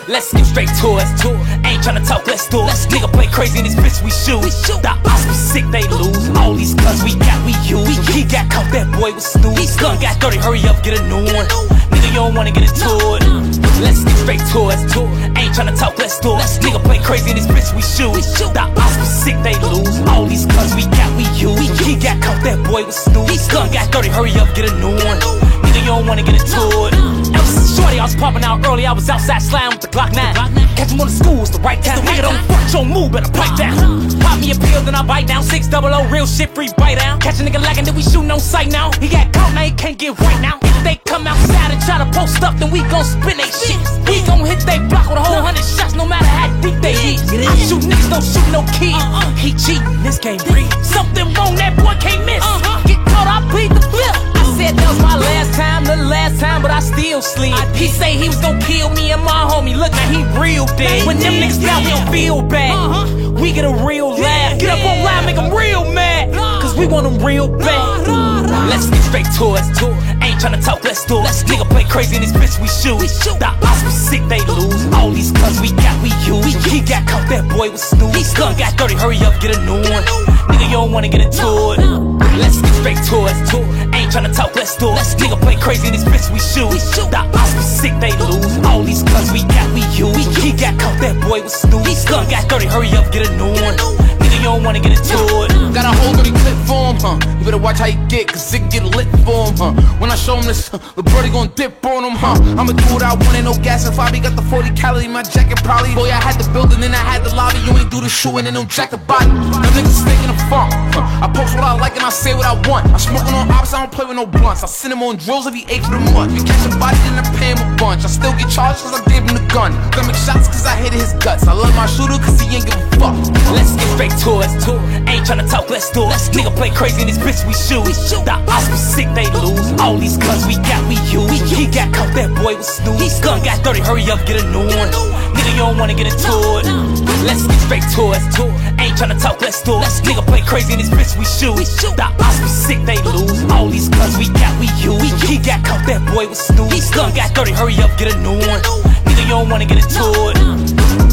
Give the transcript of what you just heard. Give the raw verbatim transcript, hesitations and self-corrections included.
Let's get straight to it. Ain't tryna talk, let's do it. Nigga play crazy in this bitch, we shoot. The odds be sick, they lose. All these guns we got, we use. He got caught, that boy was snooze. Gun got dirty, hurry up, get a new one. Nigga, you don't wanna get into it. Let's get straight to it. Ain't tryna talk, let's do it. Nigga play crazy in this bitch, we shoot. The odds be sick, they lose. All these guns we got, we use. He got caught, that boy was snooze. Gun got dirty, hurry up, get a new one. Nigga, you don't wanna get into it. Shorty, I was popping out early, I was outside sliding with the Glock nine. Catch him on the school, it's the right time. Nigga, don't fuck your move, better pipe down. Pop me a pill, then I bite down. Six double O, real shit, free bite down. Catch a nigga lagging, then we shooting on sight now. He got caught, now he can't get right now. If they come outside and try to post up, then we gon' spin they shit. We gon' hit they block with a whole hundred shots, no matter how deep they hit. I shoot niggas, don't shoot no kid. He cheatin', this game real. Something wrong, that boy can't miss. Get caught, I plead the fifth. Said that was my last time, the last time, but I still sleep. He say he was gon' kill me and my homie, look now he real dead. When them niggas down, we don't feel bad. We get a real laugh, get up on live, make them real mad, cause we want them real bad. Let's get straight to it. Ain't tryna talk, let's do it. Nigga play crazy in this bitch, we shoot. The odds be sick, they lose. All these guns we got, we use. He got caught, that boy was snooze. Gun got dirty, hurry up, get a new one. Nigga, you don't wanna get into it. Let's get straight to it. Ain't tryna talk, let's do it. Nigga play crazy in this bitch, we shoot. The odds be sick, they lose. All these guns we got, we use. He got caught, that boy was snooze. Gun got dirty, hurry up, get a new one. Nigga, you don't wanna get into it. Got a whole dirty clip for him, huh? You better watch how you get, cause it can get lit for him, huh? When I show him this, huh, the birdie gon' dip on him, huh? I'ma do what I want, ain't no gas and Fabi got the forty calorie in my jacket, probably. Boy, I had the building, then I had the lobby. You ain't do the shooting and don't jack the body. Them niggas stay in the funk, huh? I post what I like and I say what I want. I smoking on ops, I don't play with no blunts. I send him on drills every eight for the month. You catch a body, then I pay him a bunch. I still get charged cause I gave him the gun. I make shots cause I hated his guts. I love my shooter cause he ain't give a fuck. Let's get straight to it. Ain't tryna talk, let's do it. Nigga play crazy in this bitch, we shoot. The odds be sick, they lose. All these guns we got, we use. He got caught, that boy was snooze. Gun got dirty, hurry up, get a new one. Nigga, you don't wanna get into it. Let's get straight to it. Ain't tryna talk, let's do it. Nigga play crazy in this bitch, we shoot. The odds be sick, they lose. All these guns we got, we use. He got caught, that boy was snooze. Gun got dirty, hurry up, get a new one. Nigga, you don't wanna get into it.